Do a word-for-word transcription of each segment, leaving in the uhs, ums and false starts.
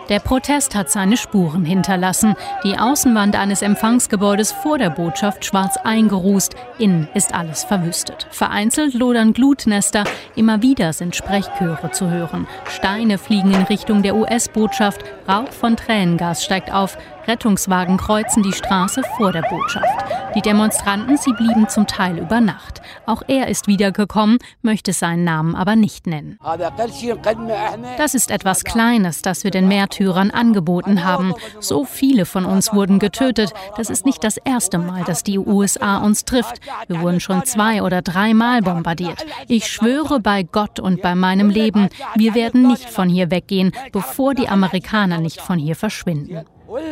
Der Protest hat seine Spuren hinterlassen. Die Außenwand eines Empfangsgebäudes vor der Botschaft schwarz eingerußt. Innen ist alles verwüstet. Vereinzelt lodern Glutnester. Immer wieder sind Sprechchöre zu hören. Steine fliegen in Richtung der U S-Botschaft. Rauch von Tränengas steigt auf. Rettungswagen kreuzen die Straße vor der Botschaft. Die Demonstranten, sie blieben zum Teil über Nacht. Auch er ist wiedergekommen, möchte seinen Namen aber nicht nennen. Das ist etwas Kleines, das wir den Märtyrern angeboten haben. So viele von uns wurden getötet. Das ist nicht das erste Mal, dass die U S A uns trifft. Wir wurden schon zwei oder dreimal bombardiert. Ich schwöre bei Gott und bei meinem Leben, wir werden nicht von hier weggehen, bevor die Amerikaner nicht von hier verschwinden.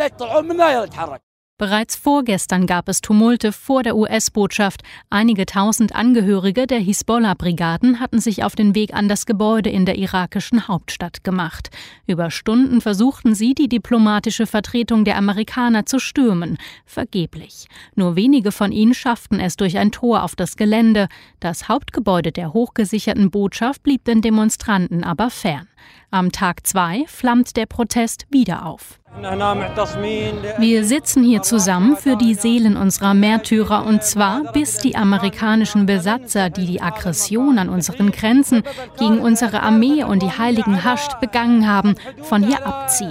Bereits vorgestern gab es Tumulte vor der U S-Botschaft. Einige tausend Angehörige der Hisbollah-Brigaden hatten sich auf den Weg an das Gebäude in der irakischen Hauptstadt gemacht. Über Stunden versuchten sie, die diplomatische Vertretung der Amerikaner zu stürmen. Vergeblich. Nur wenige von ihnen schafften es durch ein Tor auf das Gelände. Das Hauptgebäude der hochgesicherten Botschaft blieb den Demonstranten aber fern. Am Tag zwei flammt der Protest wieder auf. Wir sitzen hier zusammen für die Seelen unserer Märtyrer, und zwar bis die amerikanischen Besatzer, die die Aggression an unseren Grenzen gegen unsere Armee und die heiligen Hascht begangen haben, von hier abziehen.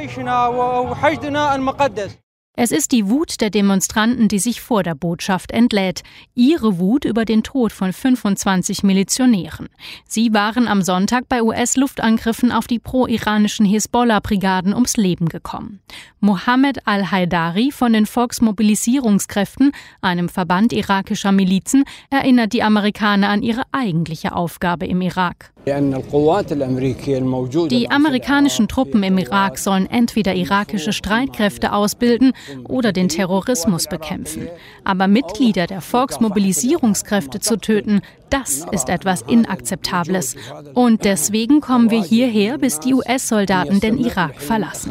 Es ist die Wut der Demonstranten, die sich vor der Botschaft entlädt. Ihre Wut über den Tod von fünfundzwanzig Milizionären. Sie waren am Sonntag bei U S-Luftangriffen auf die pro-iranischen Hisbollah-Brigaden ums Leben gekommen. Mohammed al-Haidari von den Volksmobilisierungskräften, einem Verband irakischer Milizen, erinnert die Amerikaner an ihre eigentliche Aufgabe im Irak. Die amerikanischen Truppen im Irak sollen entweder irakische Streitkräfte ausbilden oder den Terrorismus bekämpfen. Aber Mitglieder der Volksmobilisierungskräfte zu töten, das ist etwas Inakzeptables. Und deswegen kommen wir hierher, bis die U S-Soldaten den Irak verlassen.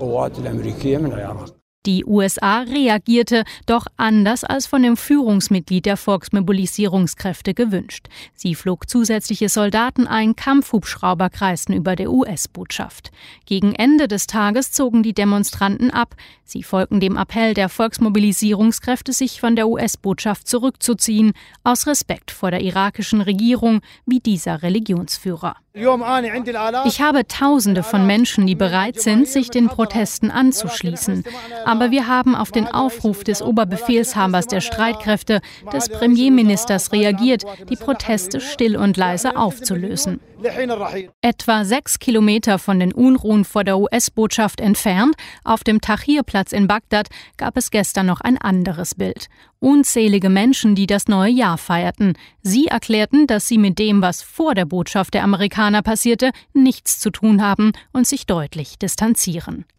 Die U S A reagierte doch anders als von dem Führungsmitglied der Volksmobilisierungskräfte gewünscht. Sie flog zusätzliche Soldaten ein, Kampfhubschrauber kreisten über der U S-Botschaft. Gegen Ende des Tages zogen die Demonstranten ab. Sie folgten dem Appell der Volksmobilisierungskräfte, sich von der U S-Botschaft zurückzuziehen, aus Respekt vor der irakischen Regierung wie dieser Religionsführer. Ich habe Tausende von Menschen, die bereit sind, sich den Protesten anzuschließen. Aber wir haben auf den Aufruf des Oberbefehlshabers der Streitkräfte, des Premierministers reagiert, die Proteste still und leise aufzulösen. Etwa sechs Kilometer von den Unruhen vor der U S-Botschaft entfernt, auf dem Tahrir-Platz in Bagdad, gab es gestern noch ein anderes Bild. Unzählige Menschen, die das neue Jahr feierten. Sie erklärten, dass sie mit dem, was vor der Botschaft der Amerikaner passierte, nichts zu tun haben und sich deutlich distanzieren.